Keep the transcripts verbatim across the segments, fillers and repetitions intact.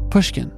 Pushkin.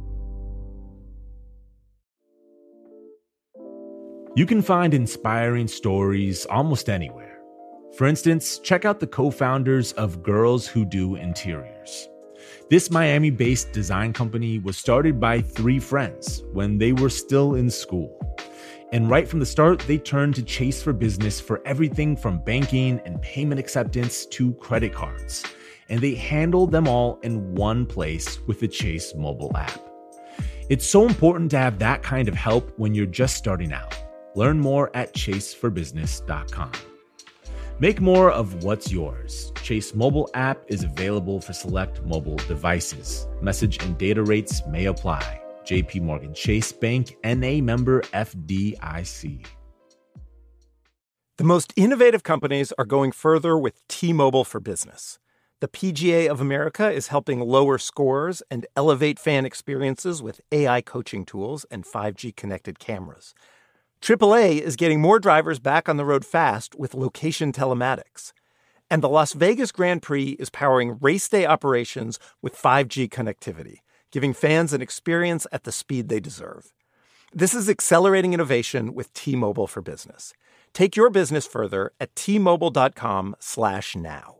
You can find inspiring stories almost anywhere. For instance, check out the co-founders of Girls Who Do Interiors. This Miami-based design company was started by three friends when they were still in school. And right from the start, they turned to Chase for Business for everything from banking and payment acceptance to credit cards. And they handled them all in one place with the Chase mobile app. It's so important to have that kind of help when you're just starting out. Learn more at chase for business dot com. Make more of what's yours. Chase mobile app is available for select mobile devices. Message and data rates may apply. J P Morgan Chase Bank, N A member F D I C. The most innovative companies are going further with T-Mobile for Business. The P G A of America is helping lower scores and elevate fan experiences with A I coaching tools and five G connected cameras. triple A is getting more drivers back on the road fast with location telematics. And the Las Vegas Grand Prix is powering race day operations with five G connectivity, giving fans an experience at the speed they deserve. This is accelerating innovation with T-Mobile for Business. Take your business further at T-Mobile.com slash now.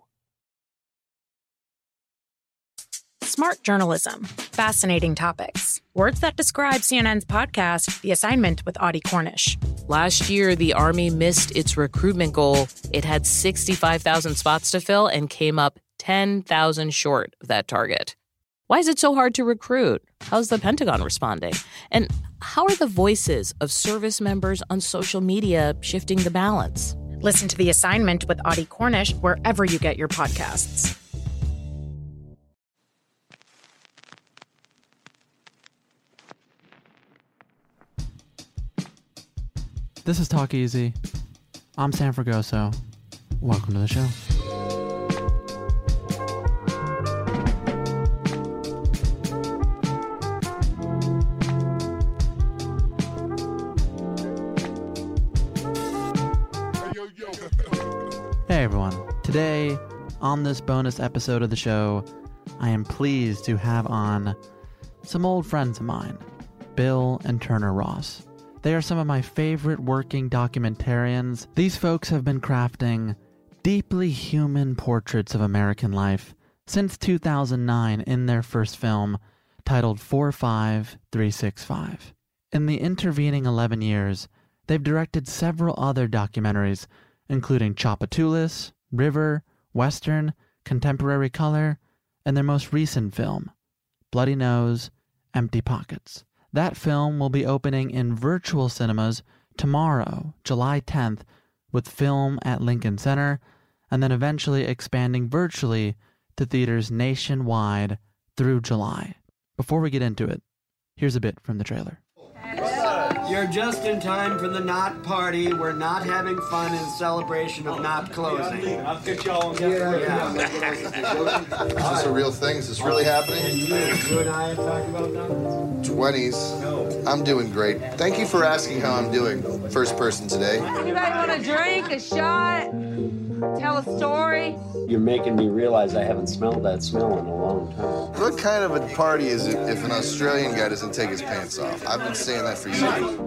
Smart journalism. Fascinating topics. Words that describe C N N's podcast, The Assignment with Audie Cornish. Last year, the Army missed its recruitment goal. It had sixty-five thousand spots to fill and came up ten thousand short of that target. Why is it so hard to recruit? How's the Pentagon responding? And how are the voices of service members on social media shifting the balance? Listen to The Assignment with Audie Cornish wherever you get your podcasts. This is Talk Easy. I'm Sam Fragoso. Welcome to the show. Hey everyone. Today, on this bonus episode of the show, I am pleased to have on some old friends of mine, Bill and Turner Ross. They are some of my favorite working documentarians. These folks have been crafting deeply human portraits of American life since two thousand nine in their first film, titled four five three six five. In the intervening eleven years, they've directed several other documentaries, including Tchoupitoulas, River, Western, Contemporary Color, and their most recent film, Bloody Nose, Empty Pockets. That film will be opening in virtual cinemas tomorrow, July tenth, with film at Lincoln Center, and then eventually expanding virtually to theaters nationwide through July. Before we get into it, here's a bit from the trailer. You're just in time for the Knot party. We're not having fun in celebration of not closing. I'll get y'all. Yeah. Is this a real thing? Is this really happening? And you, you and I have talked about that? twenties. I'm doing great. Thank you for asking how I'm doing. First person today. Anybody want a drink, a shot, tell a story? You're making me realize I haven't smelled that smell in a long time. What kind of a party is it if an Australian guy doesn't take his pants off? I've been saying that for years.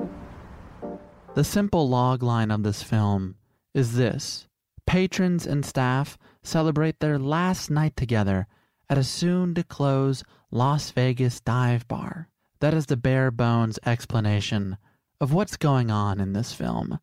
The simple log line of this film is this. Patrons and staff celebrate their last night together at a soon-to-close Las Vegas dive bar. That is the bare-bones explanation of what's going on in this film.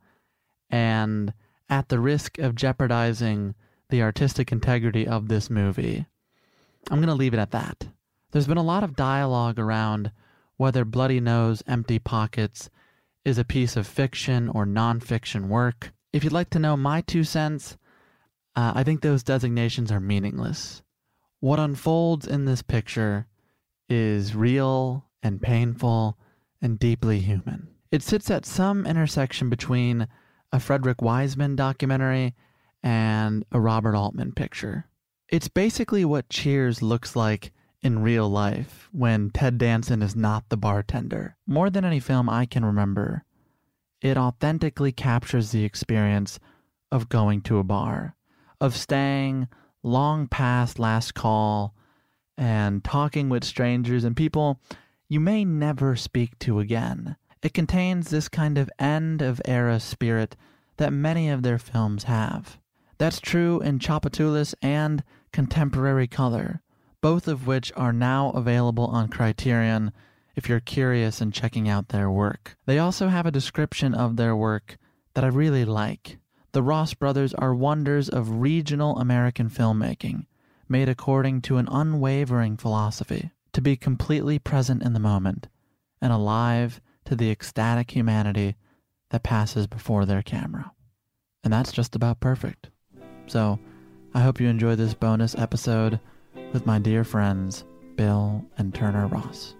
And at the risk of jeopardizing the artistic integrity of this movie, I'm going to leave it at that. There's been a lot of dialogue around whether Bloody Nose, Empty Pockets is a piece of fiction or non-fiction work. If you'd like to know my two cents, uh, I think those designations are meaningless. What unfolds in this picture is real and painful and deeply human. It sits at some intersection between a Frederick Wiseman documentary and a Robert Altman picture. It's basically what Cheers looks like in real life when Ted Danson is not the bartender. More than any film I can remember, it authentically captures the experience of going to a bar, of staying long past last call and talking with strangers and people you may never speak to again. It contains this kind of end-of-era spirit that many of their films have. That's true in Tchoupitoulas and Contemporary Color, both of which are now available on Criterion if you're curious in checking out their work. They also have a description of their work that I really like. The Ross brothers are wonders of regional American filmmaking, made according to an unwavering philosophy, to be completely present in the moment and alive to the ecstatic humanity that passes before their camera. And that's just about perfect. So, I hope you enjoy this bonus episode with my dear friends, Bill and Turner Ross.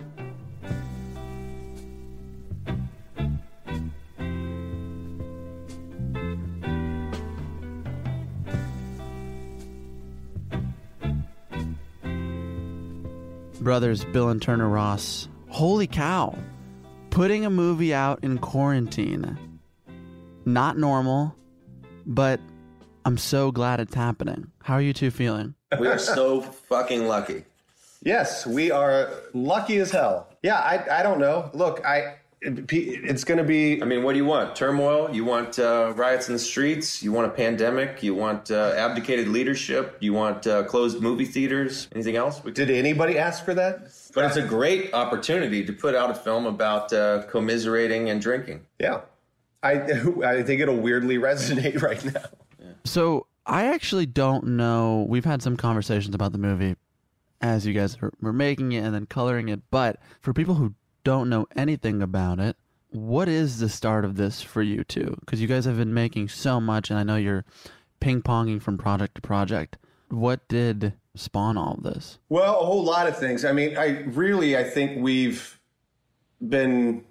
Brothers Bill and Turner Ross, holy cow, putting a movie out in quarantine. Not normal, but I'm so glad it's happening. How are you two feeling? We are so fucking lucky. Yes, we are lucky as hell. Yeah, I I don't know. Look, I it, it's going to be... I mean, what do you want? Turmoil? You want uh, riots in the streets? You want a pandemic? You want uh, abdicated leadership? You want uh, closed movie theaters? Anything else? Did anybody ask for that? But it's a great opportunity to put out a film about uh, commiserating and drinking. Yeah. I I think it'll weirdly resonate right now. Yeah. So I actually don't know. We've had some conversations about the movie as you guys were making it and then coloring it. But for people who don't know anything about it, what is the start of this for you two? Because you guys have been making so much, and I know you're ping-ponging from project to project. What did spawn all of this? Well, a whole lot of things. I mean, I really, I think we've been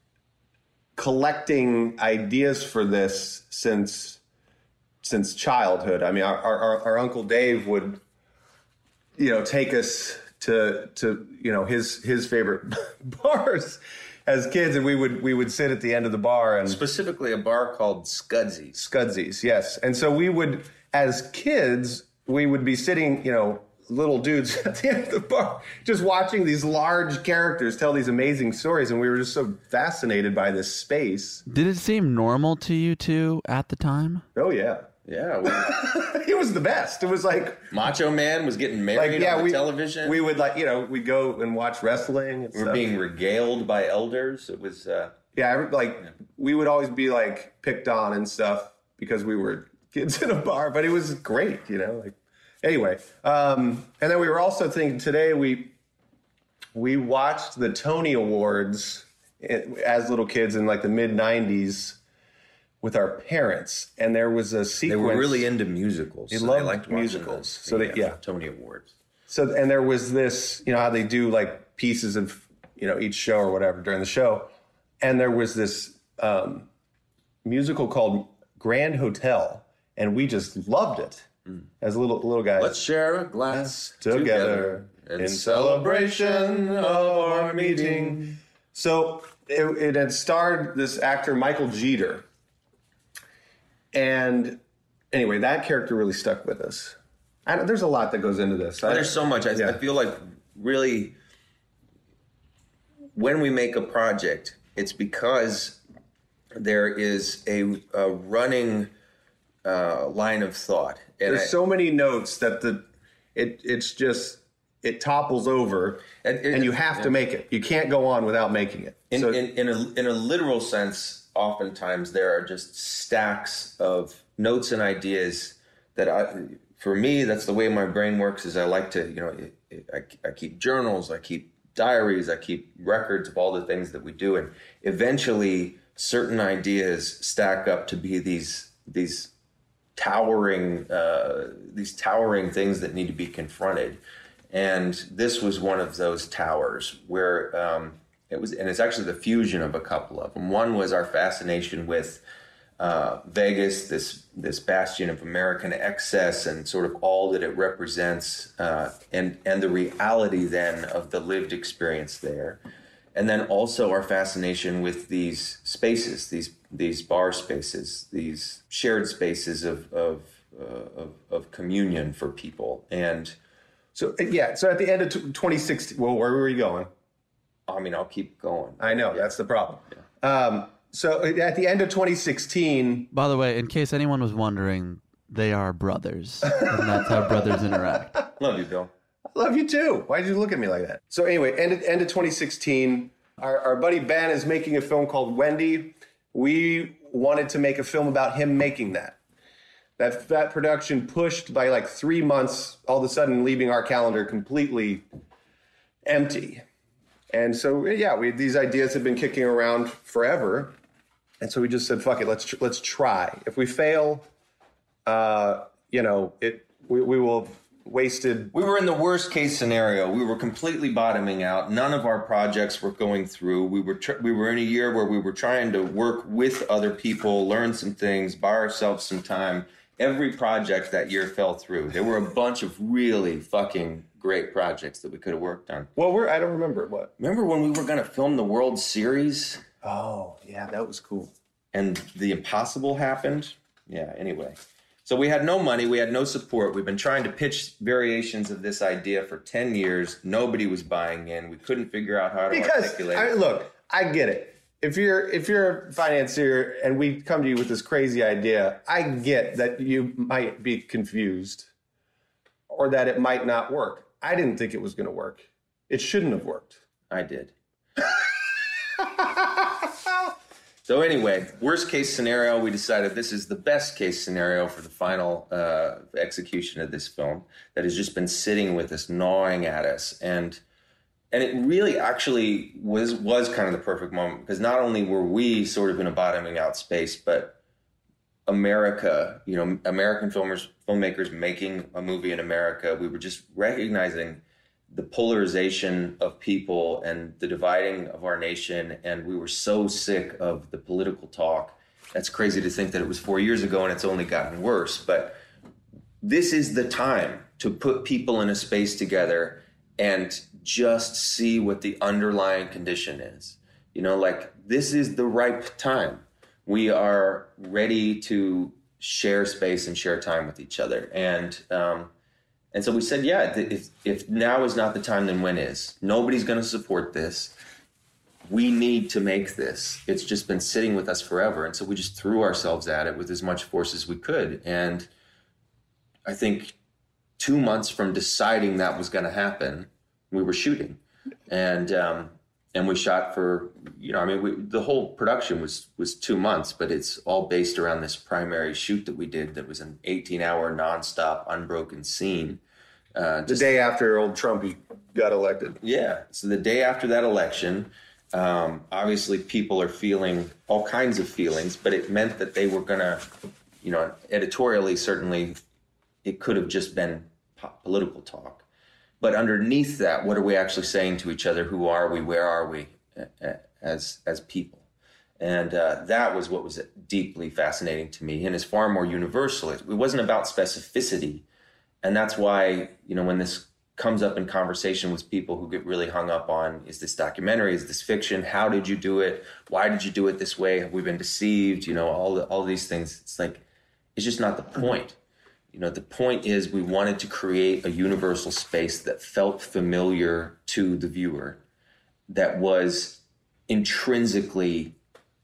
collecting ideas for this since since childhood. I mean, our, our, our Uncle Dave would, you know, take us to to you know his his favorite bars as kids, and we would we would sit at the end of the bar, and specifically a bar called Scudsies. Scudsies, yes. And so we would, as kids, we would be sitting, you know, little dudes at the end of the bar, just watching these large characters tell these amazing stories, and we were just so fascinated by this space. Did it seem normal to you two at the time? Oh yeah. Yeah, we, it was the best. It was like Macho Man was getting married like, yeah, on the we, television. We would like, you know, we'd go and watch wrestling. And we were stuff. being regaled by elders. It was uh, yeah, like yeah. we would always be like picked on and stuff because we were kids in a bar, but it was great, you know. Like anyway, um, and then we were also thinking today we we watched the Tony Awards as little kids in like the mid nineties. With our parents, and there was a sequence. They were really into musicals. They so loved they liked musicals. The, so they, uh, yeah, Tony Awards. So and there was this, you know, how they do like pieces of, you know, each show or whatever during the show, and there was this um, musical called Grand Hotel, and we just loved it mm. as little little guys. Let's share a glass together, together in celebration of our meeting. So. It, it had starred this actor, Michael Jeter. And anyway, that character really stuck with us. I don't, there's a lot that goes into this. I, there's so much. I, yeah. I feel like really when we make a project, it's because there is a, a running uh, line of thought. And there's I, so many notes that the it it's just... it topples over, and, and, and you have yeah. to make it. You can't go on without making it. In, so, in, in, a, in a literal sense, oftentimes there are just stacks of notes and ideas that I, for me, that's the way my brain works. Is I like to, you know, it, it, I, I keep journals, I keep diaries, I keep records of all the things that we do, and eventually certain ideas stack up to be these these towering uh, these towering things that need to be confronted. And this was one of those towers where um, it was, and it's actually the fusion of a couple of them. One was our fascination with uh, Vegas, this this bastion of American excess, and sort of all that it represents, uh, and and the reality then of the lived experience there. And then also our fascination with these spaces, these these bar spaces, these shared spaces of of uh, of, of communion for people. And So, yeah, so at the end of twenty sixteen, well, where were you going? I mean, I'll keep going. I know, that's the problem. Yeah. Um, so at the end of twenty sixteen... By the way, in case anyone was wondering, they are brothers, and that's how brothers interact. Love you, Bill. I love you too. Why did you look at me like that? So anyway, end of, end of twenty sixteen, our, our buddy Ben is making a film called Wendy. We wanted to make a film about him making that. That that production pushed by like three months, all of a sudden leaving our calendar completely empty. And so, yeah, we these ideas have been kicking around forever. And so we just said, fuck it, let's let's try. If we fail, uh, you know, it we, we will have wasted. We were in the worst case scenario. We were completely bottoming out. None of our projects were going through. We were tr- we were in a year where we were trying to work with other people, learn some things, buy ourselves some time. Every project that year fell through. There were a bunch of really fucking great projects that we could have worked on. Well, we're I don't remember what. Remember when we were going to film the World Series? Oh, yeah, that was cool. And the impossible happened? Yeah, anyway. So we had no money. We had no support. We've been trying to pitch variations of this idea for ten years. Nobody was buying in. We couldn't figure out how to because, articulate I, it. Look, I get it. If you're if you're a financier and we come to you with this crazy idea, I get that you might be confused or that it might not work. I didn't think it was going to work. It shouldn't have worked. I did. So anyway, worst case scenario, we decided this is the best case scenario for the final uh, execution of this film that has just been sitting with us, gnawing at us. And And it really actually was was kind of the perfect moment because not only were we sort of in a bottoming out space, but America, you know, American filmers, filmmakers making a movie in America, we were just recognizing the polarization of people and the dividing of our nation. And we were so sick of the political talk. That's crazy to think that it was four years ago and it's only gotten worse. But this is the time to put people in a space together and just see what the underlying condition is. You know, like this is the ripe time. We are ready to share space and share time with each other. And um, and so we said, yeah, if, if now is not the time, then when is? Nobody's going to support this. We need to make this. It's just been sitting with us forever. And so we just threw ourselves at it with as much force as we could. And I think two months from deciding that was going to happen, we were shooting, and um, and we shot for, you know, I mean, we, the whole production was was two months, but it's all based around this primary shoot that we did that was an eighteen hour nonstop unbroken scene. Uh, the day after old Trumpy got elected. Yeah. So the day after that election, um, obviously people are feeling all kinds of feelings, but it meant that they were going to, you know, editorially, certainly it could have just been po- political talk. But underneath that, what are we actually saying to each other? Who are we? Where are we as as people? And uh, that was what was deeply fascinating to me and is far more universal. It wasn't about specificity. And that's why, you know, when this comes up in conversation with people who get really hung up on, is this documentary? Is this fiction? How did you do it? Why did you do it this way? Have we been deceived? You know, all the, all these things. It's like, it's just not the point. You know, the point is we wanted to create a universal space that felt familiar to the viewer, that was intrinsically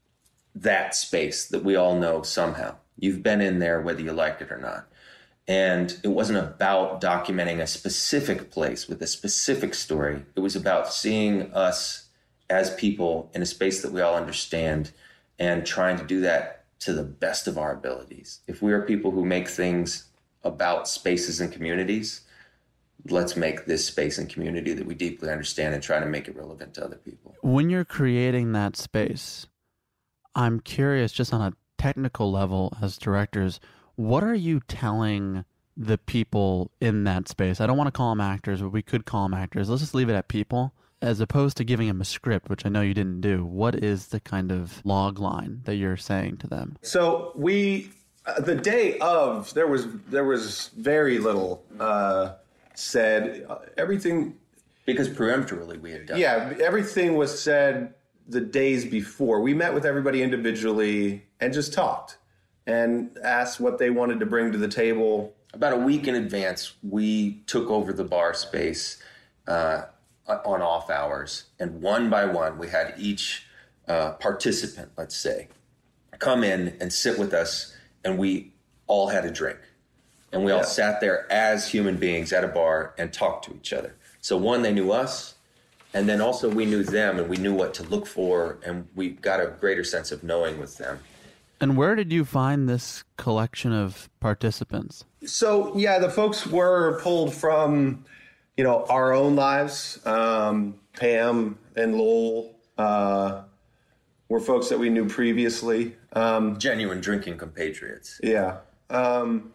that space that we all know somehow. You've been in there whether you like it or not. And it wasn't about documenting a specific place with a specific story. It was about seeing us as people in a space that we all understand and trying to do that to the best of our abilities. If we are people who make things about spaces and communities, let's make this space and community that we deeply understand and try to make it relevant to other people. When you're creating that space, I'm curious, just on a technical level as directors, what are you telling the people in that space? I don't want to call them actors, but we could call them actors. Let's just leave it at people, as opposed to giving them a script, which I know you didn't do. What is the kind of log line that you're saying to them? So we... Uh, the day of, there was there was very little uh, said. Uh, everything... Because preemptorily we had done. Yeah, everything was said the days before. We met with everybody individually and just talked and asked what they wanted to bring to the table about a week in advance, we took over the bar space uh, on off hours. And one by one, we had each uh, participant, let's say, come in and sit with us, and we all had a drink. And we all yeah. sat there as human beings at a bar and talked to each other. So one, they knew us, and then also we knew them, and we knew what to look for, and we got a greater sense of knowing with them. And where did you find this collection of participants? So, yeah, the folks were pulled from, you know, our own lives. Um, Pam and Lowell uh, were folks that we knew previously. Um, Genuine drinking compatriots. Yeah. Um,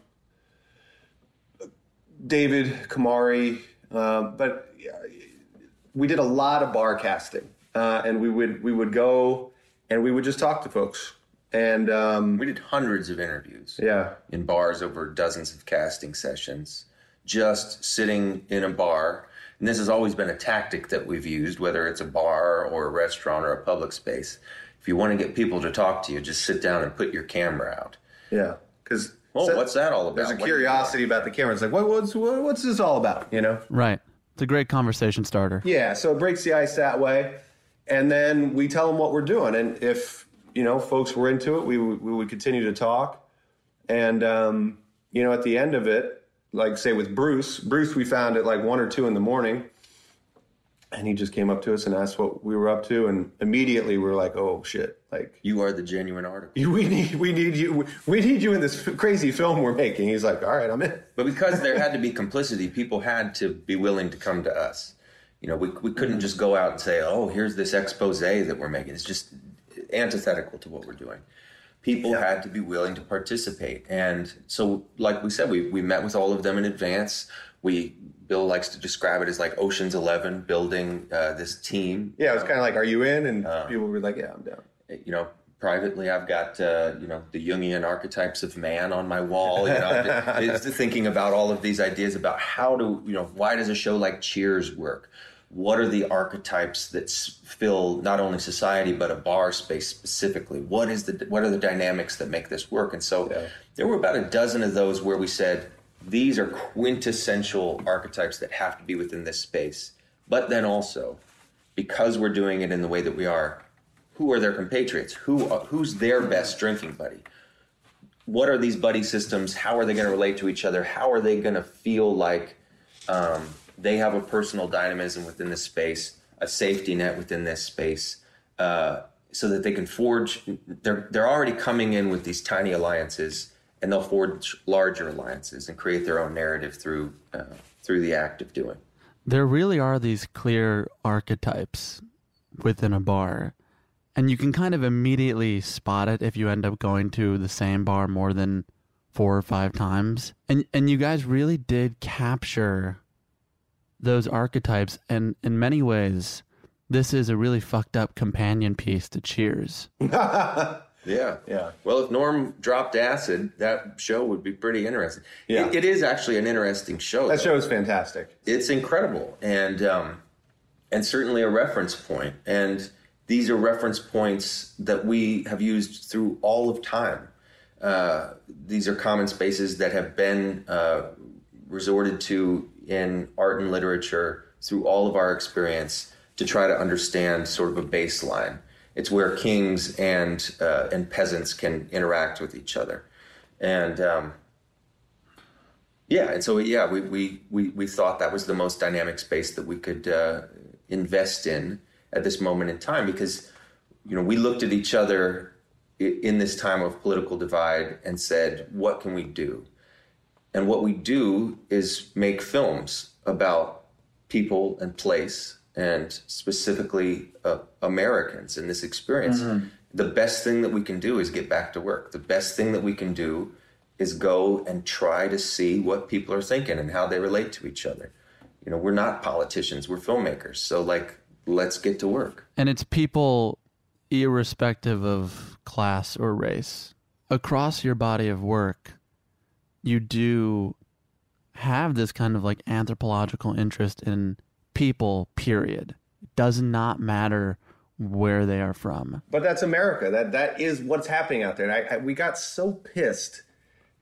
David, Kamari, uh, but we did a lot of bar casting, uh, and we would we would go and we would just talk to folks. And um, we did hundreds of interviews. Yeah. In bars over dozens of casting sessions, just sitting in a bar. And this has always been a tactic that we've used, whether it's a bar or a restaurant or a public space. If you want to get people to talk to you, just sit down and put your camera out. Yeah. Because oh, so, what's that all about? There's a what curiosity about the camera. It's like, what, what's what, what's this all about? You know? Right. It's a great conversation starter. Yeah. So it breaks the ice that way, and then we tell them what we're doing, and if you know, folks were into it, we would, we would continue to talk. And, um, you know, at the end of it, like say with Bruce, Bruce we found at like one or two in the morning, and he just came up to us and asked what we were up to. And immediately we were like, oh shit, like you are the genuine artist. We need, we need you. We need you in this crazy film we're making. He's like, all right, I'm in. But because there had to be complicity, people had to be willing to come to us. You know, we, we couldn't just go out and say, oh, here's this expose that we're making. It's just antithetical to what we're doing. People yeah. had to be willing to participate. And so, like we said, we, we met with all of them in advance. We, Bill likes to describe it as like Ocean's Eleven, building uh, this team. Yeah, it was kind of like, are you in? And uh, people were like, yeah, I'm down. You know, privately, I've got, uh, you know, the Jungian archetypes of man on my wall. You know, it's thinking about all of these ideas about how to, you know, why does a show like Cheers work? What are the archetypes that fill not only society but a bar space specifically? What is the what are the dynamics that make this work? And so yeah. there were about a dozen of those where we said these are quintessential archetypes that have to be within this space. But then also, because we're doing it in the way that we are, who are their compatriots? Who who's their best drinking buddy? What are these buddy systems? How are they going to relate to each other? How are they going to feel like um, they have a personal dynamism within this space, a safety net within this space, uh, so that they can forge. They're they're already coming in with these tiny alliances, and they'll forge larger alliances and create their own narrative through uh, through the act of doing. There really are these clear archetypes within a bar, and you can kind of immediately spot it if you end up going to the same bar more than four or five times. And and you guys really did capture those archetypes, and in many ways, this is a really fucked up companion piece to Cheers. yeah. Yeah. Well, if Norm dropped acid, that show would be pretty interesting. Yeah. It, it is actually an interesting show. That though. show is fantastic. It's incredible, and um, and certainly a reference point. And these are reference points that we have used through all of time. Uh, these are common spaces that have been uh, resorted to in art and literature through all of our experience to try to understand sort of a baseline. It's where kings and uh, and peasants can interact with each other, and um, yeah, and so yeah, we, we we we thought that was the most dynamic space that we could uh, invest in at this moment in time, because you know we looked at each other in this time of political divide and said, what can we do? And what we do is make films about people and place, and specifically uh, Americans in this experience. Mm-hmm. The best thing that we can do is get back to work. The best thing that we can do is go and try to see what people are thinking and how they relate to each other. You know, we're not politicians, we're filmmakers. So, like, let's get to work. And it's people irrespective of class or race. Across your body of work, you do have this kind of like anthropological interest in people, period. It does not matter where they are from. But that's America. That that is what's happening out there. And I, I, we got so pissed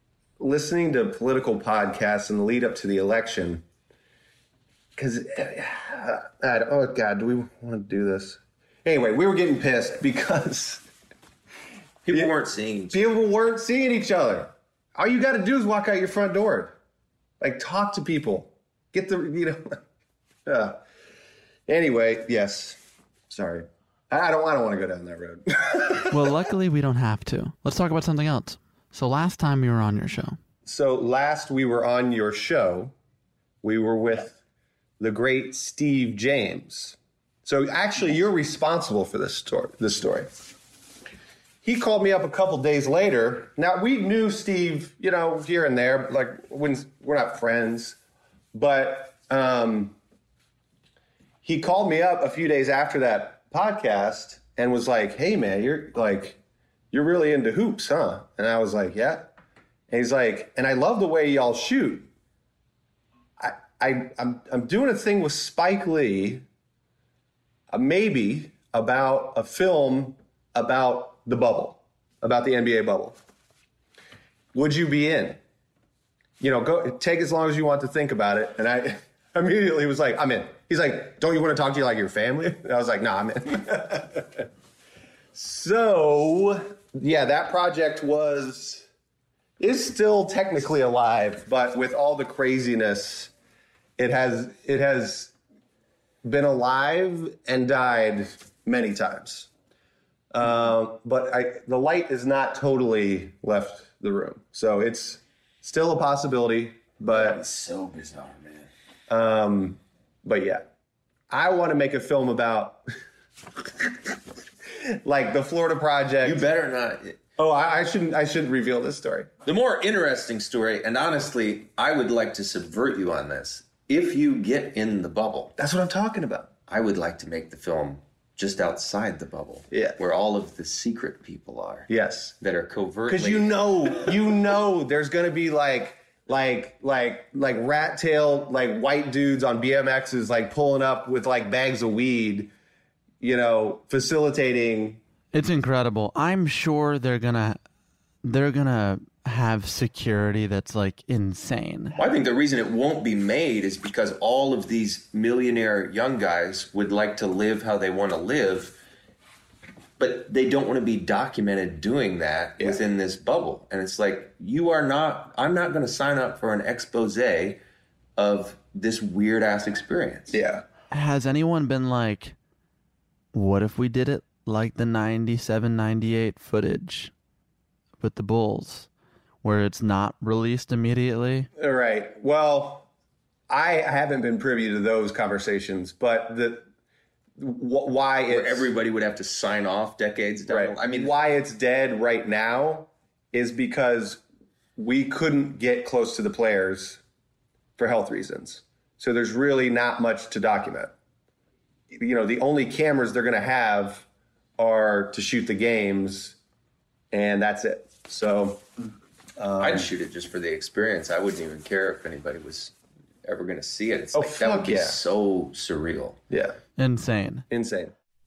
listening to political podcasts in the lead up to the election, because, oh God, do we want to do this? Anyway, we were getting pissed because people weren't seeing each other. People weren't seeing each other. All you got to do is walk out your front door. Like, talk to people. Get the, you know. uh, anyway, yes. Sorry. I don't, I don't want to go down that road. Well, luckily we don't have to. Let's talk about something else. So last time you were on your show. So last we were on your show, we were with the great Steve James. So actually you're responsible for this story. This story. He called me up a couple days later. Now, we knew Steve, you know, here and there, like when we're not friends, but um, he called me up a few days after that podcast and was like, "Hey man, you're like, you're really into hoops, huh?" And I was like, "Yeah." And he's like, "And I love the way y'all shoot. I, I, I'm, I'm doing a thing with Spike Lee, uh, maybe about a film about the bubble, about the N B A bubble. Would you be in? You know, go take as long as you want to think about it." And I immediately was like, "I'm in." He's like, "Don't you want to talk to you like your family?" And I was like, "No, nah, I'm in." So, yeah, that project was, is still technically alive, but with all the craziness, it has, it has been alive and died many times. Uh, but I, the light is not totally left the room. So it's still a possibility, but That's so bizarre, man. Um, but yeah, I want to make a film about like the Florida Project. You better not. Oh, I, I shouldn't. I shouldn't reveal this story. The more interesting story, and honestly, I would like to subvert you on this. If you get in the bubble, that's what I'm talking about. I would like to make the film just outside the bubble, yeah, where all of the secret people are. Yes, that are covertly. Because you know, you know, there's gonna be like. Like, like, like rat tail, like white dudes on B M Xs, like pulling up with like bags of weed, you know, facilitating. It's incredible. I'm sure they're gonna, they're gonna have security that's like insane. Well, I think the reason it won't be made is because all of these millionaire young guys would like to live how they want to live, but they don't want to be documented doing that yeah. within this bubble. And it's like, you are not, I'm not going to sign up for an expose of this weird ass experience. Yeah. Has anyone been like, what if we did it like the ninety-seven ninety-eight footage with the Bulls, where it's not released immediately? Right. Well, I haven't been privy to those conversations, but the, why it's, where everybody would have to sign off decades down. Right. I mean, why it's dead right now is because we couldn't get close to the players for health reasons. So there's really not much to document. You know, the only cameras they're going to have are to shoot the games, and that's it. So um, I'd shoot it just for the experience. I wouldn't even care if anybody was ever going to see it. It's oh, like, that would be yeah. so surreal. Yeah. Insane. Insane.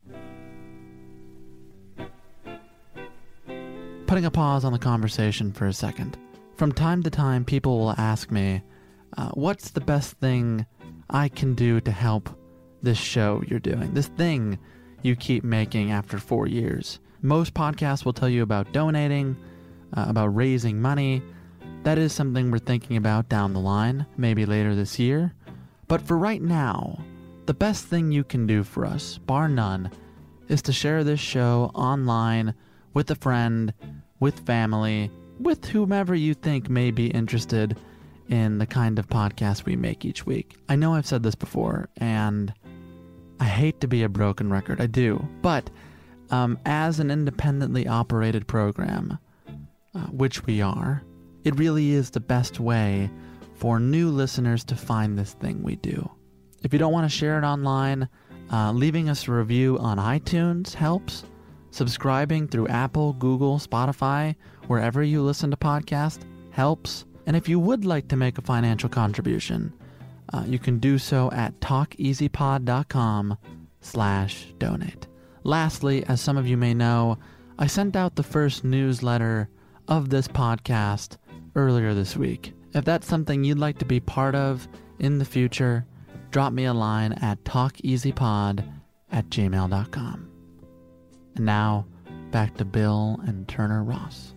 Putting a pause on the conversation for a second. From time to time, people will ask me, uh, what's the best thing I can do to help this show you're doing? This thing you keep making after four years. Most podcasts will tell you about donating, uh, about raising money. That is something we're thinking about down the line, maybe later this year. But for right now, the best thing you can do for us, bar none, is to share this show online with a friend, with family, with whomever you think may be interested in the kind of podcast we make each week. I know I've said this before, and I hate to be a broken record. I do. But um, as an independently operated program, uh, which we are, it really is the best way for new listeners to find this thing we do. If you don't want to share it online, uh, leaving us a review on iTunes helps. Subscribing through Apple, Google, Spotify, wherever you listen to podcasts helps. And if you would like to make a financial contribution, uh, you can do so at talkeasypod.com slash donate. Lastly, as some of you may know, I sent out the first newsletter of this podcast earlier this week. If that's something you'd like to be part of in the future, drop me a line at talkeasypod at gmail dot com. And now, back to Bill and Turner Ross.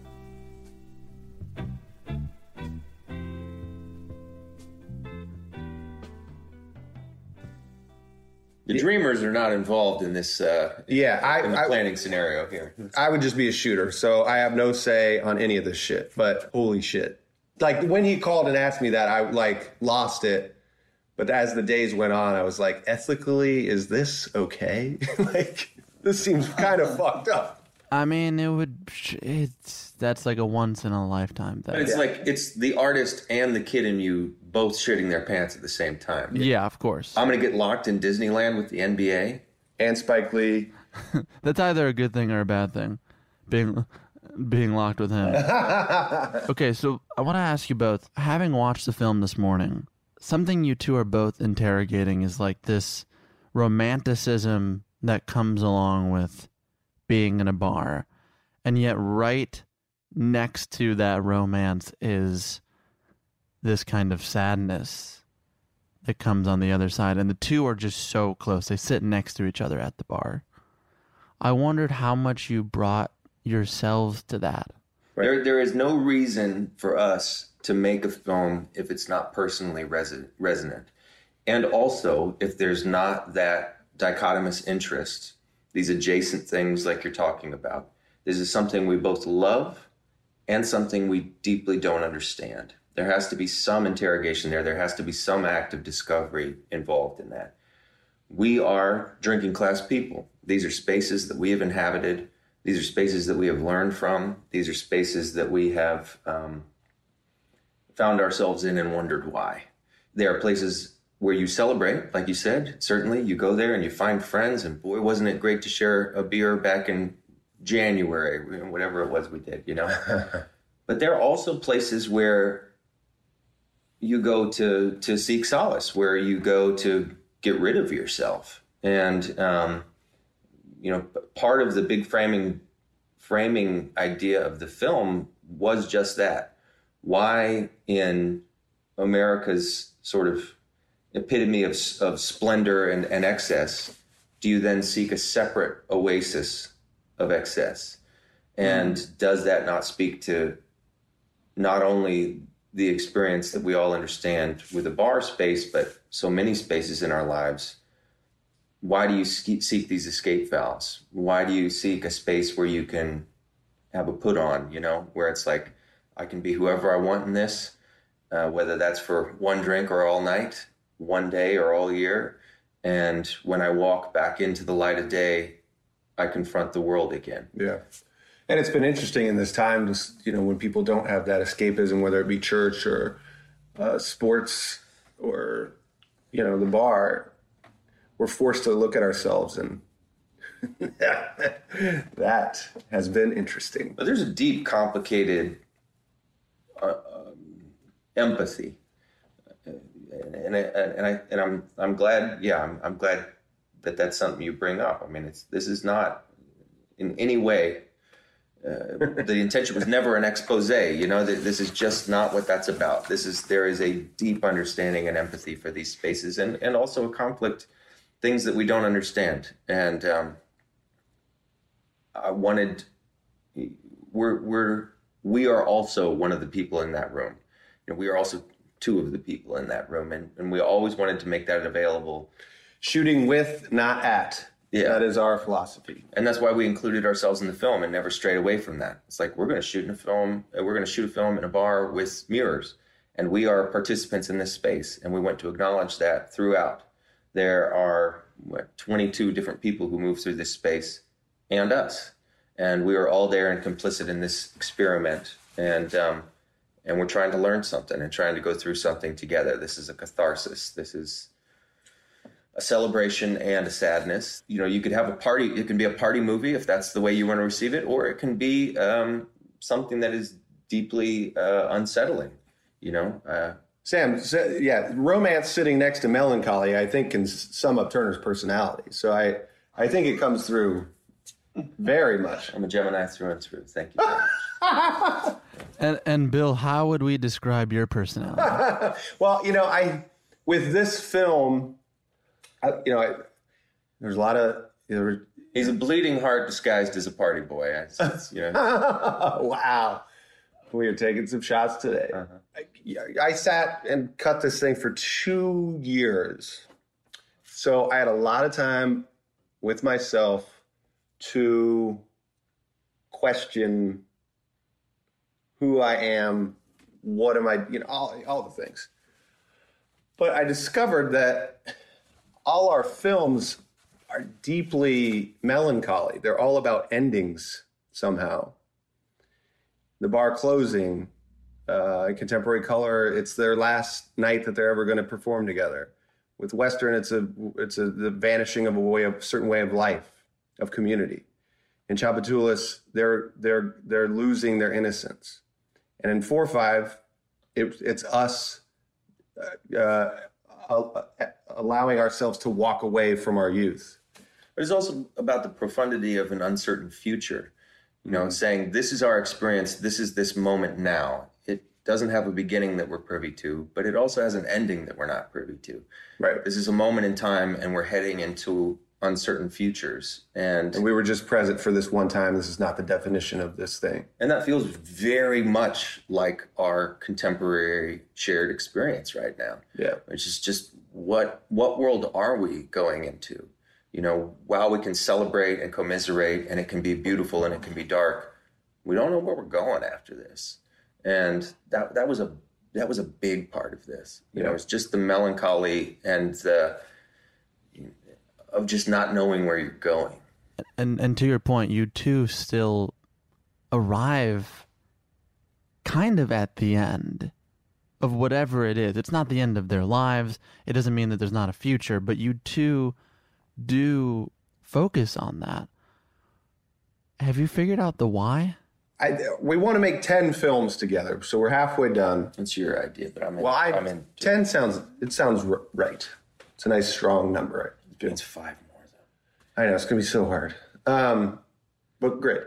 The dreamers are not involved in this uh, yeah, I, in the I, planning scenario here. I would just be a shooter, so I have no say on any of this shit. But holy shit. Like, when he called and asked me that, I, like, lost it. But as the days went on, I was like, ethically, is this okay? Like, this seems kind of fucked up. I mean, it would, it's, that's like a once in a lifetime thing. But it's yeah. like, it's the artist and the kid in you both shitting their pants at the same time. Yeah, of course. I'm going to get locked in Disneyland with the N B A. And Spike Lee. That's either a good thing or a bad thing, being being locked with him. Okay, so I want to ask you both, having watched the film this morning, something you two are both interrogating is like this romanticism that comes along with being in a bar. And yet right next to that romance is this kind of sadness that comes on the other side. And the two are just so close. They sit next to each other at the bar. I wondered how much you brought yourselves to that. There, there is no reason for us to make a film if it's not personally res- resonant. And also, if there's not that dichotomous interest, these adjacent things like you're talking about. This is something we both love and something we deeply don't understand. There has to be some interrogation there. There has to be some act of discovery involved in that. We are drinking class people. These are spaces that we have inhabited. These are spaces that we have learned from. These are spaces that we have um, found ourselves in and wondered why. There are places where you celebrate, like you said. Certainly, you go there and you find friends, and boy, wasn't it great to share a beer back in January, whatever it was we did, you know? But there are also places where you go to to seek solace, where you go to get rid of yourself. And, um, you know, part of the big framing framing idea of the film was just that. Why in America's sort of epitome of, of splendor and, and excess do you then seek a separate oasis of excess? And mm-hmm. does that not speak to not only the experience that we all understand with a bar space, but so many spaces in our lives? Why do you seek these escape valves? Why do you seek a space where you can have a put on, you know, where it's like, I can be whoever I want in this, uh, whether that's for one drink or all night, one day or all year. And when I walk back into the light of day, I confront the world again. Yeah. And it's been interesting in this time, just, you know, when people don't have that escapism, whether it be church or uh, sports or, you know, the bar, we're forced to look at ourselves, and that has been interesting. But there's a deep, complicated uh, um, empathy, and I, and I and I'm I'm glad. Yeah, I'm I'm glad that that's something you bring up. I mean, it's this is not in any way. Uh, the intention was never an expose. You know, that this is just not what that's about. This is there is a deep understanding and empathy for these spaces, and and also a conflict. Things that we don't understand. And um, I wanted, we're, we're, we are also one of the people in that room. You know, we are also two of the people in that room. And, and we always wanted to make that available. Shooting with, not at. Yeah. That is our philosophy. And that's why we included ourselves in the film and never strayed away from that. It's like, we're going to shoot in a film, we're going to shoot a film in a bar with mirrors. And we are participants in this space. And we want to acknowledge that throughout. There are what, twenty-two different people who move through this space and us. And we are all there and complicit in this experiment. And um, and we're trying to learn something and trying to go through something together. This is a catharsis. This is a celebration and a sadness. You know, you could have a party. It can be a party movie if that's the way you want to receive it. Or it can be um, something that is deeply uh, unsettling, you know. Uh, Sam, yeah, romance sitting next to melancholy, I think, can sum up Turner's personality. So I, I think it comes through very much. I'm a Gemini through and through. Thank you very much. and, and Bill, how would we describe your personality? Well, you know, I with this film, I, you know, I, there's a lot of. You know, he's a bleeding heart disguised as a party boy. It's, it's, you know. Wow, we are taking some shots today. Uh-huh. I, I sat and cut this thing for two years, so I had a lot of time with myself to question who I am, what am I, you know, all, all the things. But I discovered that all our films are deeply melancholy. They're all about endings somehow. The Bar closing, uh, Contemporary Color, it's their last night that they're ever going to perform together. With Western, it's a it's a the vanishing of a way of certain way of life, of community. In Tchoupitoulas, they're they're they're losing their innocence, and in four five, it, it's us uh, uh, allowing ourselves to walk away from our youth. But it's also about the profundity of an uncertain future. You know, mm-hmm. saying this is our experience, this is this moment now. It doesn't have a beginning that we're privy to, but it also has an ending that we're not privy to. Right. This is a moment in time, and we're heading into uncertain futures. And, and we were just present for this one time. This is not the definition of this thing. And that feels very much like our contemporary shared experience right now. Yeah. Which is just what what world are we going into? You know, while we can celebrate and commiserate, and it can be beautiful and it can be dark, we don't know where we're going after this. And that that was a that was a big part of this. You yeah. know, it's just the melancholy and the of just not knowing where you're going. And and to your point, you two still arrive kind of at the end of whatever it is. It's not the end of their lives. It doesn't mean that there's not a future, but you two do focus on that. Have you figured out the why? I, we want to make ten films together, so we're halfway done. It's your idea, but I'm in. Well, I, I'm in. ten sounds, it sounds r- right. It's a nice, strong number. It's five more, though. I know, it's going to be so hard. Um, but great.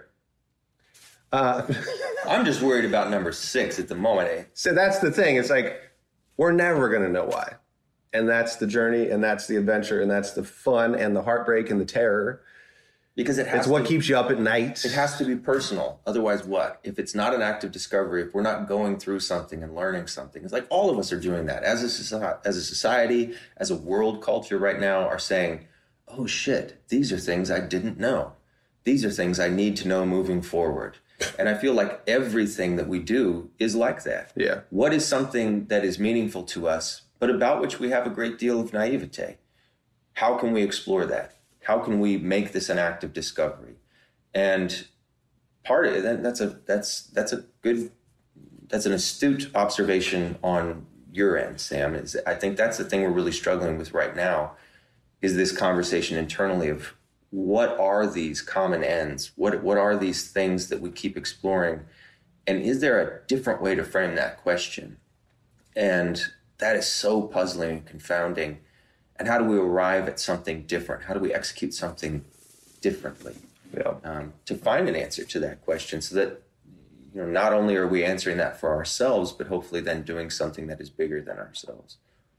Uh, I'm just worried about number six at the moment. Eh? So that's the thing. It's like, we're never going to know why. And that's the journey, and that's the adventure, and that's the fun, and the heartbreak, and the terror. Because it has it's what to, keeps you up at night. It has to be personal. Otherwise, what? If it's not an act of discovery, if we're not going through something and learning something, it's like all of us are doing that. As a, as a society, as a world culture right now, are saying, oh shit, these are things I didn't know. These are things I need to know moving forward. And I feel like everything that we do is like that. Yeah. What is something that is meaningful to us, but about which we have a great deal of naivete? How can we explore that? How can we make this an act of discovery? And part of it, that's a that's that's a good that's an astute observation on your end, Sam. Is I think that's the thing we're really struggling with right now, is this conversation internally of what are these common ends? What what are these things that we keep exploring? And is there a different way to frame that question? And that is so puzzling and confounding. And how do we arrive at something different? How do we execute something differently? Yeah. Um, to find an answer to that question, so that, you know, not only are we answering that for ourselves, but hopefully then doing something that is bigger than ourselves.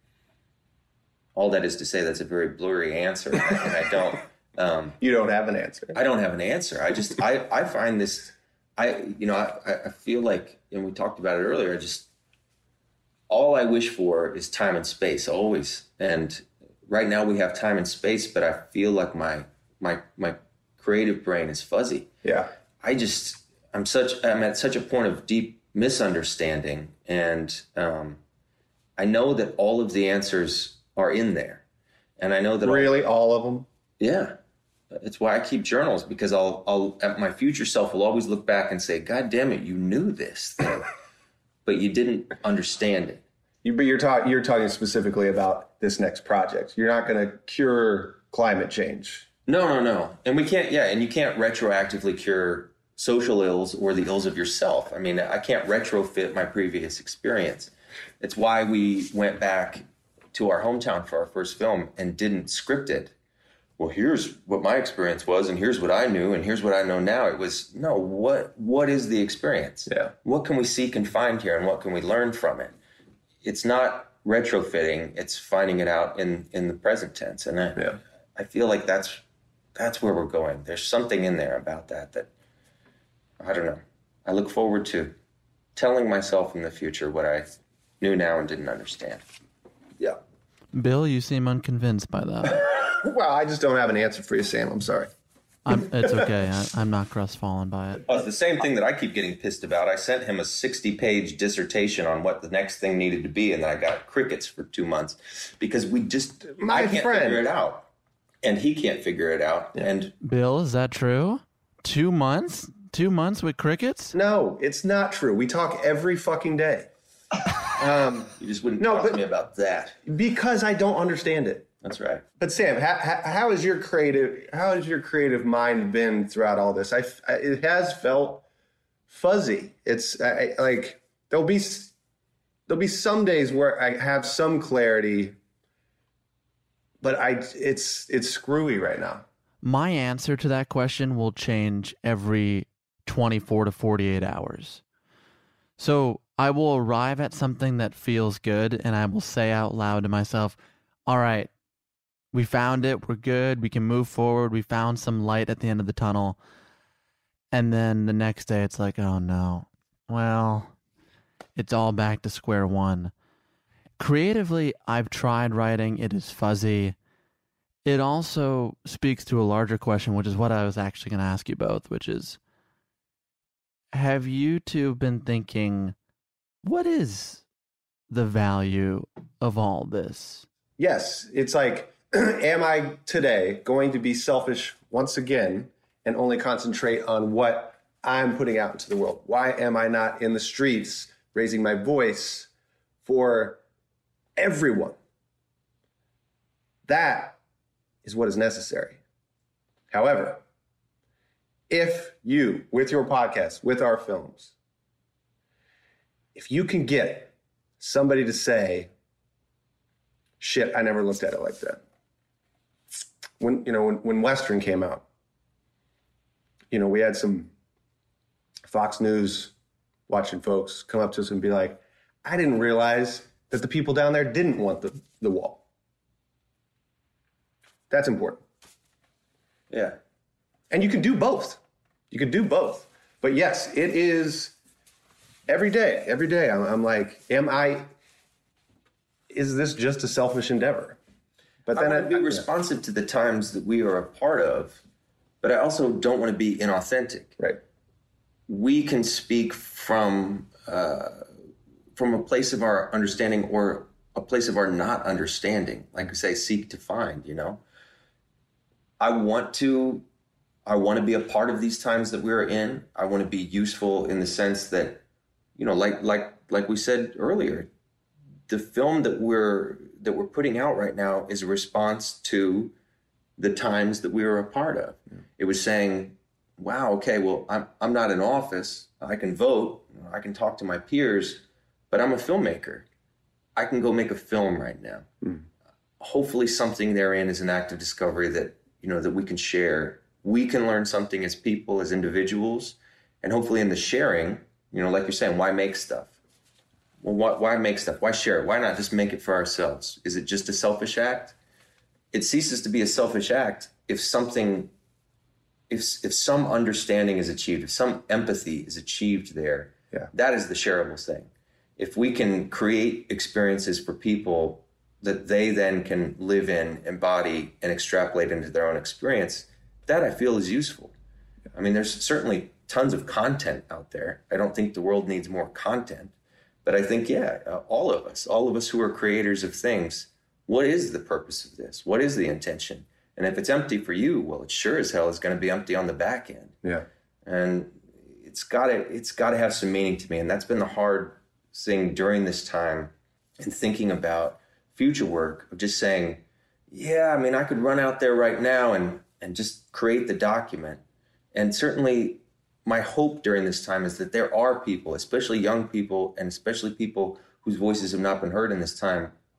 All that is to say, that's a very blurry answer, and I don't. Um, you don't have an answer. I don't have an answer. I just I, I find this. I you know I, I feel like, and we talked about it earlier. I just all I wish for is time and space always, and right now we have time and space, but I feel like my my my creative brain is fuzzy. Yeah. I just I'm such I'm at such a point of deep misunderstanding, and um, I know that all of the answers are in there, and I know that really all, all of them. Yeah, it's why I keep journals, because I'll I'll my future self will always look back and say, "God damn it, you knew this thing, but you didn't understand it." You, but you're talking you're talking specifically about this next project. You're not going to cure climate change. No, no, no. And we can't, yeah, and you can't retroactively cure social ills or the ills of yourself. I mean, I can't retrofit my previous experience. It's why we went back to our hometown for our first film and didn't script it. well, here's what my experience was, and here's what I knew, and here's what I know now. It was, no, what what is the experience? Yeah. What can we seek and find here, and what can we learn from it? It's not retrofitting, it's finding it out in, in the present tense. And I, yeah. I feel like that's that's where we're going. There's something in there about that that, I don't know. I look forward to telling myself in the future what I knew now and didn't understand. Yeah. Bill, you seem unconvinced by that. Well, I just don't have an answer for you, Sam. I'm sorry. I'm, it's okay. I, I'm not crestfallen by it. Oh, it's the same thing that I keep getting pissed about. I sent him a sixty-page dissertation on what the next thing needed to be, and then I got crickets for two months because we just My I can't friend. figure it out, and he can't figure it out. Yeah. And Bill, is that true? Two months? Two months with crickets? No, it's not true. We talk every fucking day. Um, you just wouldn't no, talk but, to me about that because I don't understand it. That's right. But Sam, how, how, how is your creative? How has your creative mind been throughout all this? I, I it has felt fuzzy. It's I, like there'll be there'll be some days where I have some clarity, but I it's it's screwy right now. My answer to that question will change every twenty-four to forty-eight hours. So I will arrive at something that feels good, and I will say out loud to myself, all right, we found it. We're good. We can move forward. We found some light at the end of the tunnel. And then the next day it's like, oh no, well, it's all back to square one. Creatively, I've tried writing. It is fuzzy. It also speaks to a larger question, which is what I was actually going to ask you both, which is, have you two been thinking, what is the value of all this? Yes, it's like, am I today going to be selfish once again and only concentrate on what I'm putting out into the world? Why am I not in the streets raising my voice for everyone? That is what is necessary. However, if you, with your podcast, with our films, if you can get somebody to say, shit, I never looked at it like that. When, you know, when, when Western came out, you know, we had some Fox News watching folks come up to us and be like, I didn't realize that the people down there didn't want the, the wall. That's important. Yeah. And you can do both. You can do both. But yes, it is every day, every day. I'm, I'm like, am I, is this just a selfish endeavor? But then I want to be responsive yeah. to the times that we are a part of, but I also don't want to be inauthentic. Right. We can speak from uh, from a place of our understanding or a place of our not understanding. Like I say, seek to find, you know. I want to, I want to be a part of these times that we're in. I want to be useful in the sense that, you know, like like like we said earlier, the film that we're that we're putting out right now is a response to the times that we were a part of. Yeah. It was saying, wow, okay, well, I'm I'm not in office. I can vote. I can talk to my peers, but I'm a filmmaker. I can go make a film right now. Mm. Hopefully something therein is an act of discovery that, you know, that we can share. We can learn something as people, as individuals, and hopefully in the sharing, you know, like you're saying, why make stuff? Well, why, why make stuff? Why share it? Why not just make it for ourselves? Is it just a selfish act? It ceases to be a selfish act if something, if if some understanding is achieved, if some empathy is achieved there. Yeah. That is the shareable thing. If we can create experiences for people that they then can live in, embody, and extrapolate into their own experience, that I feel is useful. I mean, there's certainly tons of content out there. I don't think the world needs more content. But I think, yeah, uh, all of us, all of us who are creators of things, what is the purpose of this? What is the intention? And if it's empty for you, well, it sure as hell is going to be empty on the back end. Yeah. And it's got to it's got to have some meaning to me. And that's been the hard thing during this time in thinking about future work, of just saying, yeah, I mean, I could run out there right now and, and just create the document. And certainly my hope during this time is that there are people, especially young people, and especially people whose voices have not been heard in this time,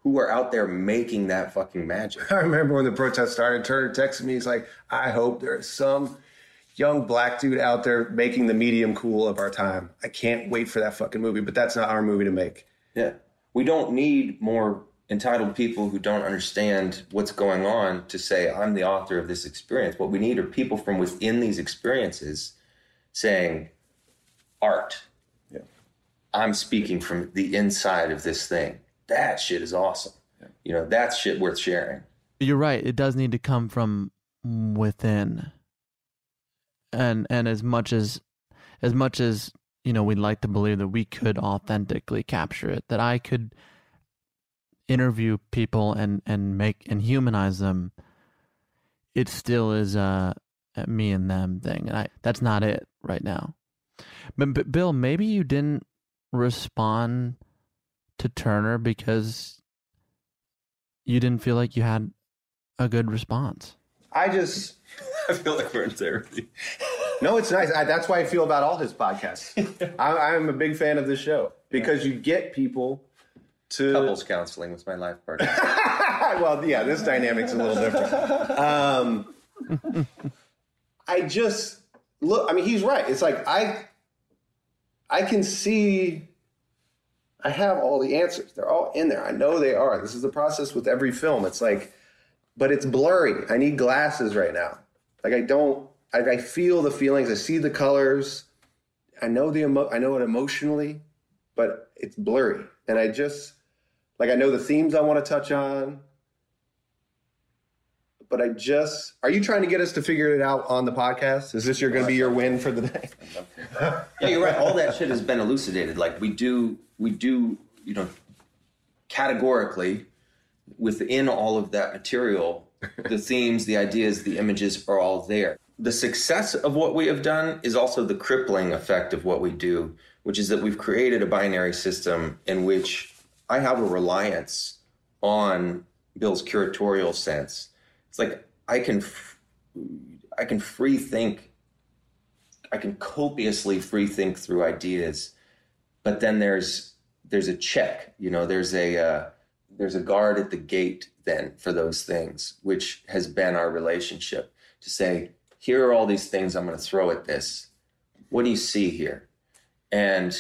who are out there making that fucking magic. I remember when the protest started, Turner texted me. He's like, I hope there's some young black dude out there making the medium cool of our time. I can't wait for that fucking movie, but that's not our movie to make. Yeah. We don't need more entitled people who don't understand what's going on to say, I'm the author of this experience. What we need are people from within these experiences saying, art. Yeah. I'm speaking from the inside of this thing. That shit is awesome. Yeah. You know, that's shit worth sharing. You're right. It does need to come from within. And and as much as as much as, you know, we'd like to believe that we could authentically capture it, that I could interview people and, and make and humanize them, it still is a, a me and them thing. And I that's not it right now. But, but Bill, maybe you didn't respond to Turner because you didn't feel like you had a good response. I just I feel like we're in therapy. No, it's nice. I, that's why I feel about all his podcasts. I, I'm a big fan of this show because you get people to couples counseling with my life partner. Well, yeah, this dynamic's a little different. Um, I just look. I mean, he's right. It's like I, I can see. I have all the answers. They're all in there. I know they are. This is the process with every film. It's like, but it's blurry. I need glasses right now. Like I don't. I, I feel the feelings. I see the colors. I know the emo- I know it emotionally, but it's blurry. And I just like I know the themes I want to touch on. But I just, are you trying to get us to figure it out on the podcast? Is this your going to be your win for the day? Yeah, you're right. All that shit has been elucidated. Like we do, we do, you know, categorically within all of that material, the themes, the ideas, the images are all there. The success of what we have done is also the crippling effect of what we do, which is that we've created a binary system in which I have a reliance on Bill's curatorial sense. It's like I can, I can free think, I can copiously free think through ideas, but then there's there's a check, you know, there's a uh, there's a guard at the gate then for those things, which has been our relationship to say, here are all these things I'm going to throw at this. What do you see here? And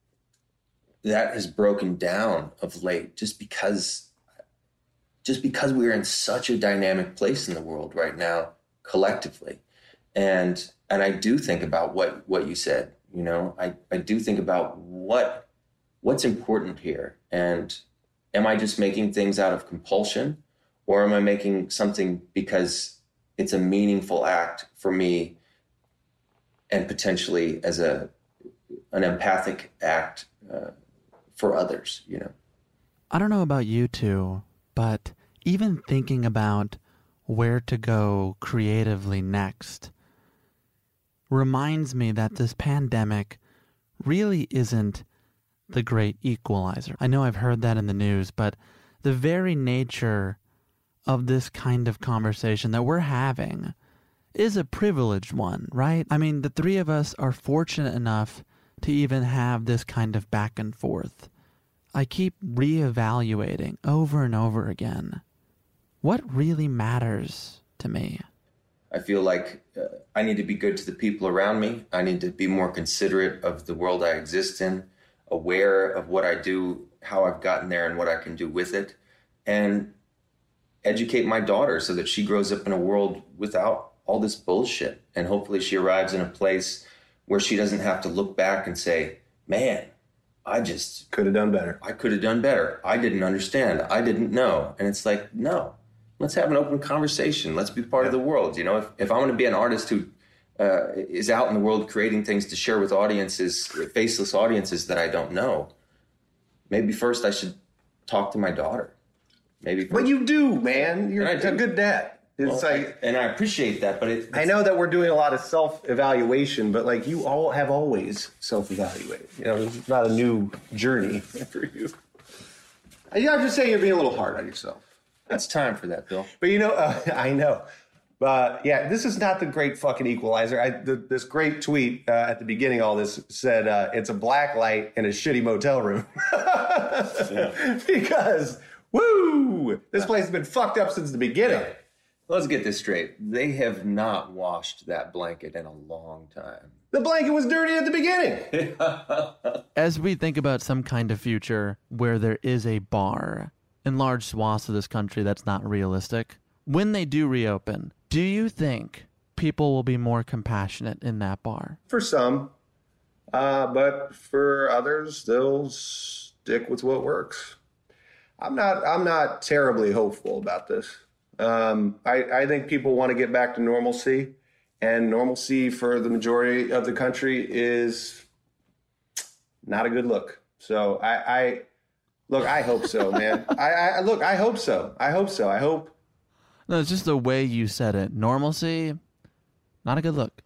that has broken down of late, just because. Just because we're in such a dynamic place in the world right now, collectively. And and I do think about what, what you said, you know, I, I do think about what what's important here. And am I just making things out of compulsion, or am I making something because it's a meaningful act for me and potentially as a an empathic act uh, for others, you know? I don't know about you two, but even thinking about where to go creatively next reminds me that this pandemic really isn't the great equalizer. I know I've heard that in the news, but the very nature of this kind of conversation that we're having is a privileged one, right? I mean, the three of us are fortunate enough to even have this kind of back and forth. I keep reevaluating over and over again what really matters to me. I feel like uh, I need to be good to the people around me. I need to be more considerate of the world I exist in, aware of what I do, how I've gotten there, and what I can do with it, and educate my daughter so that she grows up in a world without all this bullshit. And hopefully she arrives in a place where she doesn't have to look back and say, man, I just could have done better. I could have done better. I didn't understand. I didn't know. And it's like, no, let's have an open conversation. Let's be part yeah. of the world. You know, if, if I want to be an artist who uh, is out in the world creating things to share with audiences, faceless audiences that I don't know, maybe first I should talk to my daughter. Maybe. But you do, man. You're a good dad. It's well, like, I, and I appreciate that, but it, I know that we're doing a lot of self-evaluation, but like you all have always self-evaluated. You know, it's not a new journey for you. I'm just saying you're being a little hard on yourself. It's time for that, Bill. But you know, uh, I know. But yeah, this is not the great fucking equalizer. I, the, this great tweet uh, at the beginning of all this said, uh, it's a black light in a shitty motel room. yeah. Because Woo! This place has been fucked up since the beginning. Let's get this straight. They have not washed that blanket in a long time. The blanket was dirty at the beginning. As we think about some kind of future where there is a bar in large swaths of this country that's not realistic, when they do reopen, do you think people will be more compassionate in that bar? For some. Uh, but for others, they'll stick with what works. I'm not I'm not terribly hopeful about this. Um, I, I think people want to get back to normalcy. And normalcy for the majority of the country is not a good look. So I, I look, I hope so, man. I, I look, I hope so. I hope so. I hope. No, it's just the way you said it. Normalcy, not a good look.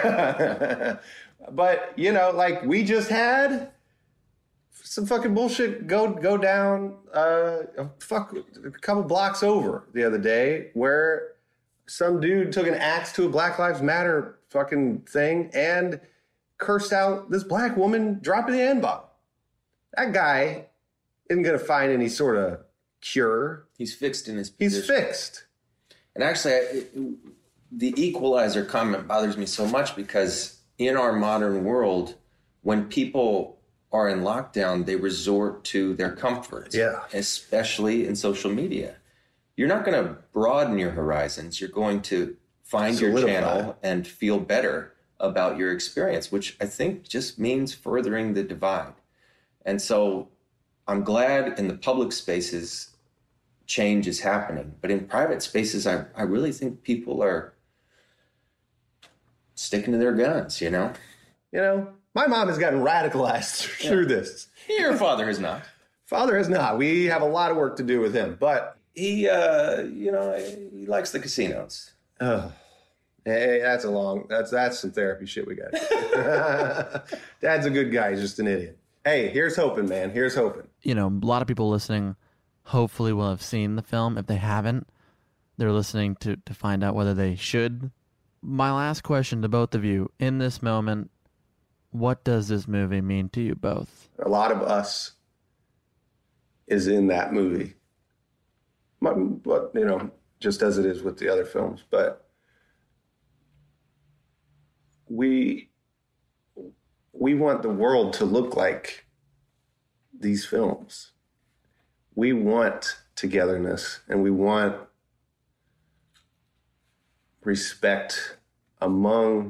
But, you know, like we just had some fucking bullshit go go down uh, fuck, a couple blocks over the other day where some dude took an axe to a Black Lives Matter fucking thing and cursed out this black woman dropping the N-bomb. That guy isn't going to find any sort of cure. He's fixed in his position. He's fixed. And actually, I, the equalizer comment bothers me so much because in our modern world, when people are in lockdown, they resort to their comforts. Yeah. Especially in social media. You're not going to broaden your horizons. You're going to find Solidify. your channel and feel better about your experience, which I think just means furthering the divide. And so I'm glad in the public spaces change is happening. But in private spaces, I, I really think people are sticking to their guns, you know? You know, my mom has gotten radicalized through yeah. this. Your father has not. Father has not. We have a lot of work to do with him, but... He, uh, you know, he likes the casinos. Oh, hey, that's a long, that's that's some therapy shit we got. Dad's a good guy. He's just an idiot. Hey, here's hoping, man. Here's hoping. You know, a lot of people listening hopefully will have seen the film. If they haven't, they're listening to, to find out whether they should. My last question to both of you, in this moment, what does this movie mean to you both? A lot of us is in that movie. But, you know, just as it is with the other films. But we we want the world to look like these films. We want togetherness and we want respect among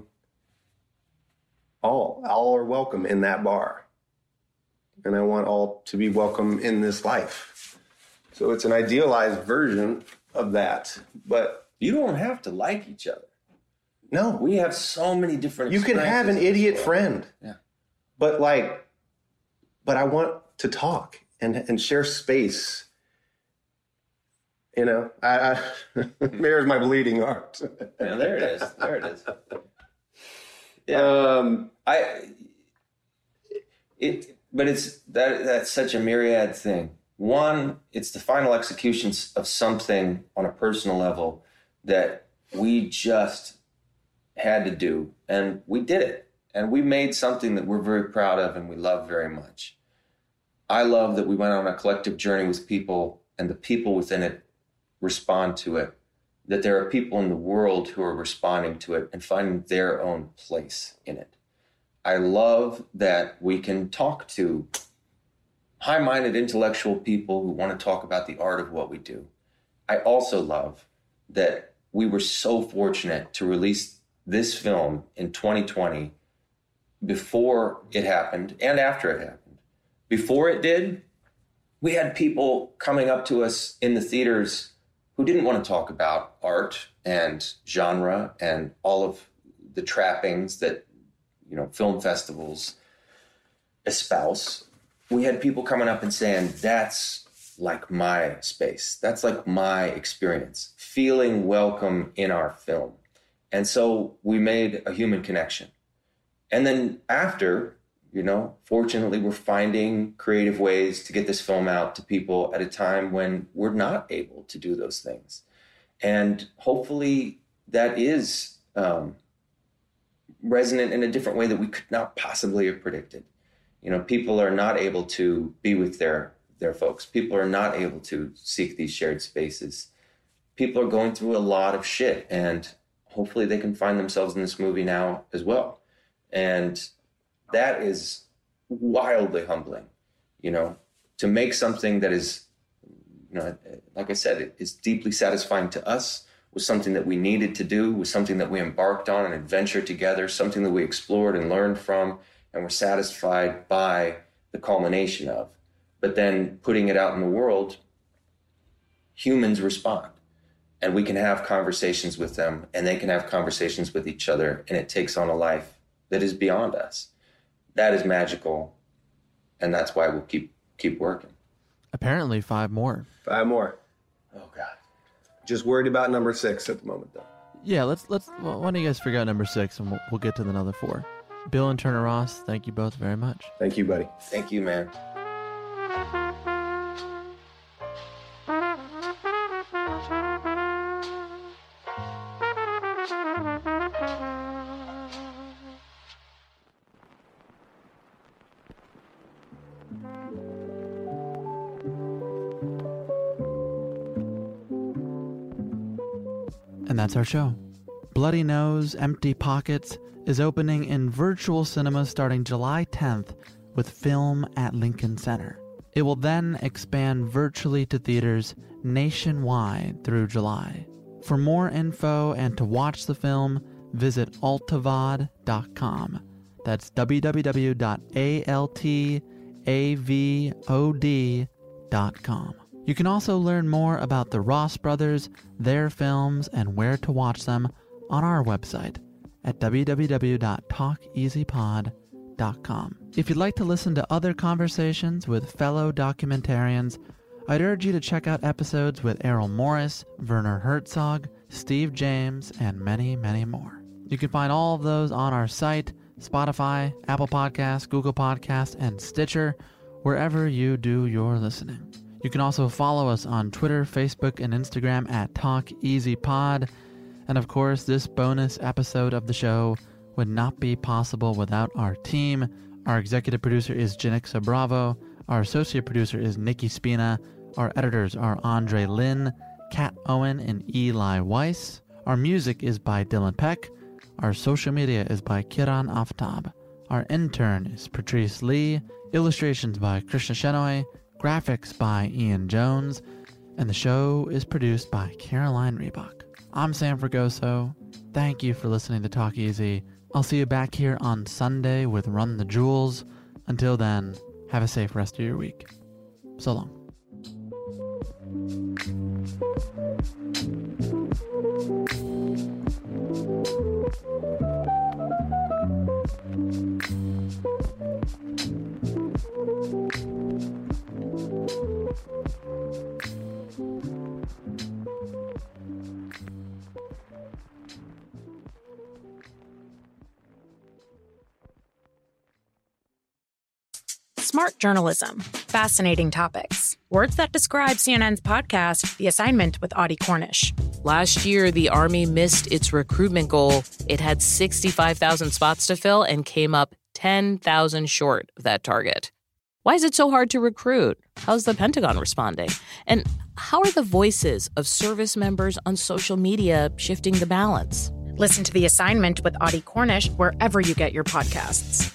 all. All are welcome in that bar. And I want all to be welcome in this life. So it's an idealized version of that, but... You don't have to like each other. No. We have so many different You can have an idiot friend. Yeah. But like, but I want to talk and, and share space. You know, I, I there's my bleeding heart. Yeah, there it is. There it is. Yeah. Um, I, it, but it's, that that's such a myriad thing. One, it's the final execution of something on a personal level that we just had to do, and we did it. And we made something that we're very proud of and we love very much. I love that we went on a collective journey with people, and the people within it respond to it, that there are people in the world who are responding to it and finding their own place in it. I love that we can talk to high-minded intellectual people who want to talk about the art of what we do. I also love that we were so fortunate to release this film in twenty twenty before it happened and after it happened. Before it did, we had people coming up to us in the theaters who didn't want to talk about art and genre and all of the trappings that, you know, film festivals espouse. We had people coming up and saying, that's like my space. That's like my experience, feeling welcome in our film. And so we made a human connection. And then after, you know, fortunately, we're finding creative ways to get this film out to people at a time when we're not able to do those things. And hopefully that is um, resonant in a different way that we could not possibly have predicted. You know, people are not able to be with their their folks. People are not able to seek these shared spaces. People are going through a lot of shit, and hopefully they can find themselves in this movie now as well. And that is wildly humbling, you know, to make something that is, you know, like I said, it is deeply satisfying to us, was something that we needed to do, was something that we embarked on an adventure together, something that we explored and learned from, and were satisfied by the culmination of. But then putting it out in the world, humans respond. And we can have conversations with them, and they can have conversations with each other, and it takes on a life that is beyond us. That is magical, and that's why we'll keep keep working. Apparently five more. Five more. Oh, God. Just worried about number six at the moment, though. Yeah, let's, let's, well, why don't you guys figure out number six, and we'll, we'll get to the other four. Bill and Turner Ross, thank you both very much. Thank you, buddy. Thank you, man. And that's our show. Bloody Nose, Empty Pockets is opening in virtual cinemas starting July tenth with film at Lincoln Center. It will then expand virtually to theaters nationwide through July. For more info and to watch the film, visit altavod dot com. That's w w w dot altavod dot com. You can also learn more about the Ross brothers, their films, and where to watch them on our website at w w w dot talk easy pod dot com. If you'd like to listen to other conversations with fellow documentarians, I'd urge you to check out episodes with Errol Morris, Werner Herzog, Steve James, and many, many more. You can find all of those on our site, Spotify, Apple Podcasts, Google Podcasts, and Stitcher, wherever you do your listening. You can also follow us on Twitter, Facebook, and Instagram at TalkEasyPod. And of course, this bonus episode of the show would not be possible without our team. Our executive producer is Janixa Bravo. Our associate producer is Nikki Spina. Our editors are Andre Lin, Kat Owen, and Eli Weiss. Our music is by Dylan Peck. Our social media is by Kiran Aftab. Our intern is Patrice Lee. Illustrations by Krishna Shenoy. Graphics by Ian Jones. And the show is produced by Caroline Reebok. I'm Sam Fragoso. Thank you for listening to Talk Easy. I'll see you back here on Sunday with Run the Jewels. Until then, have a safe rest of your week. So long. Smart journalism. Fascinating topics. Words that describe C N N's podcast, The Assignment with Audie Cornish. Last year, the Army missed its recruitment goal. It had sixty-five thousand spots to fill and came up ten thousand short of that target. Why is it so hard to recruit? How's the Pentagon responding? And how are the voices of service members on social media shifting the balance? Listen to The Assignment with Audie Cornish wherever you get your podcasts.